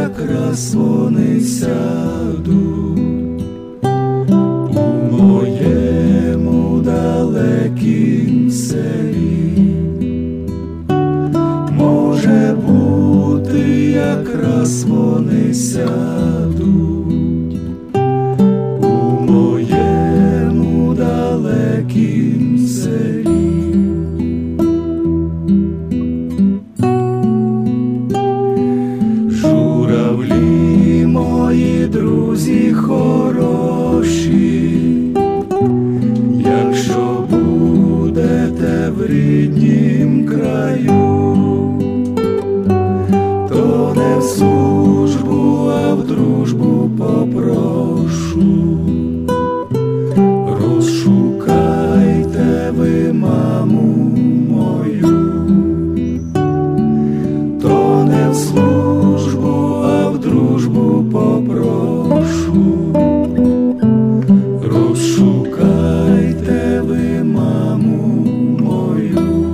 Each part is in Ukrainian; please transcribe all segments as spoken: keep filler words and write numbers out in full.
якраз вони сядуть у моєму далекім селі. Може бути, якраз вони сядуть у моєму далекім селі. Журавлі мої друзі хороші, якщо будете в ріднім краю, то не в службу, а в дружбу попрошу. Розшукайте ви маму мою, то не в службу, а в дружбу попрошу. Розшукайте ви маму мою.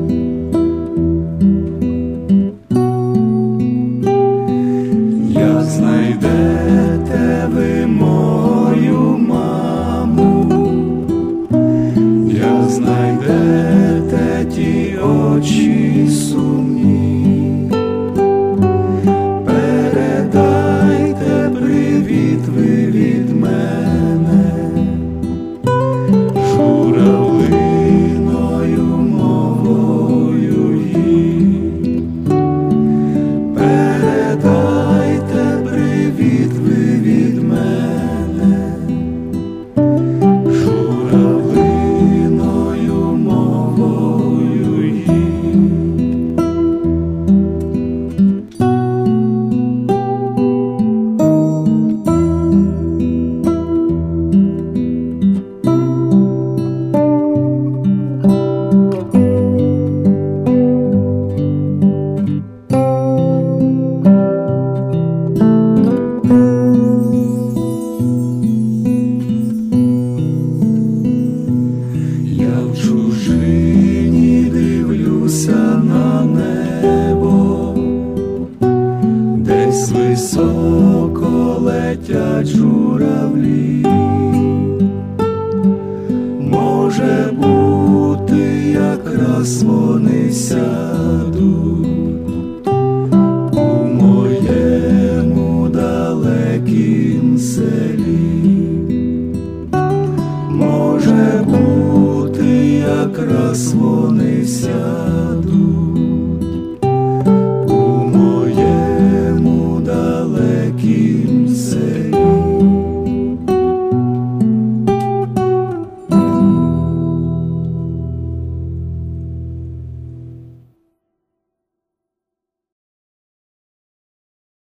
Як знайдете ви мою маму, як знайдете ті очі сумні, передайте привіт ви від мене журавлиною мовою їй. Передайте привіт ви від мене журавлиною мовою їй. Я в чужині дивлюся на небо, десь високо летять журавлі. Може бути, якраз вони сядуть у моєму далекім селі. Може бути, якраз вони